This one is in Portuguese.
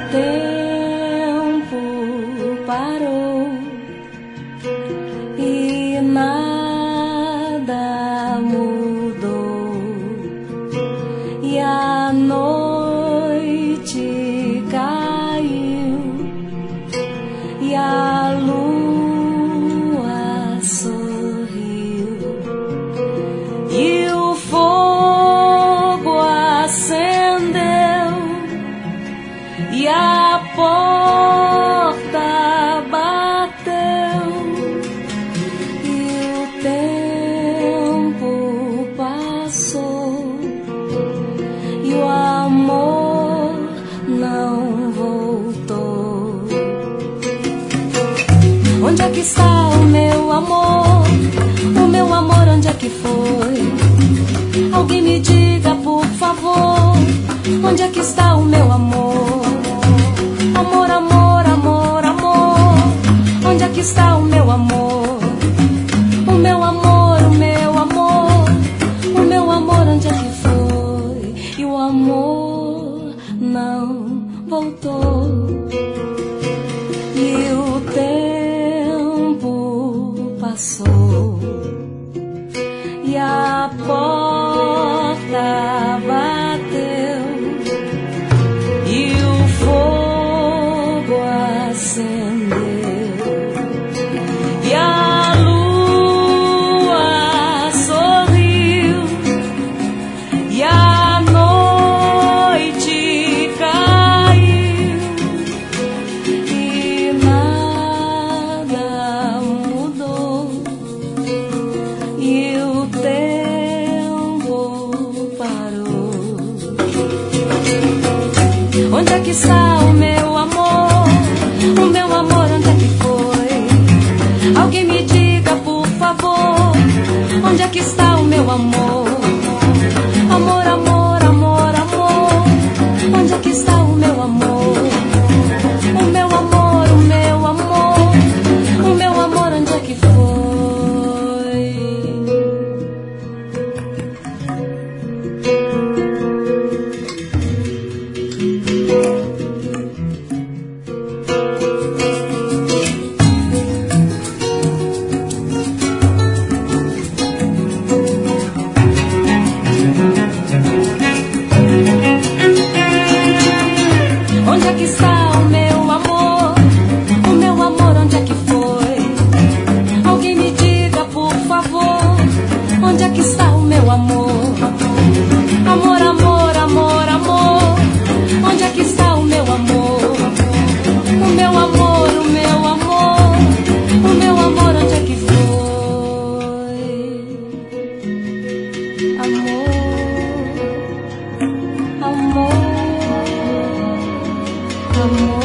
tempo parou e nada mudou, e a noite caiu e a lua sorriu e o fogo acendeu e a porta bateu e o tempo passou e o amor não voltou. Onde é que está o meu amor? O meu amor, onde é que foi? Alguém me diga, por favor, onde é que está o meu amor? Amor, amor, amor, amor, onde é que está o meu amor? O meu amor, o meu amor, o meu amor, onde é que foi? E o amor não voltou. E o tempo passou e a porta bateu e o fogo acendeu e a lua sorriu e a noite caiu e nada mudou e o tempo parou. Onde é que está o meu amor? O meu amor, onde é que foi? Alguém me diga, por favor, onde é que está o meu amor? Amor, amor, amor, amor, onde é que está o meu amor? O meu amor, o meu amor, o meu amor, onde é que foi? Onde é que está o meu amor? O meu amor, onde é que foi? Alguém me diga, por favor, onde é que está o meu amor? Amor, amor, amor, amor, onde é que está o meu amor? O meu amor, o meu amor, o meu amor, onde é que foi? Amor, amor, amor.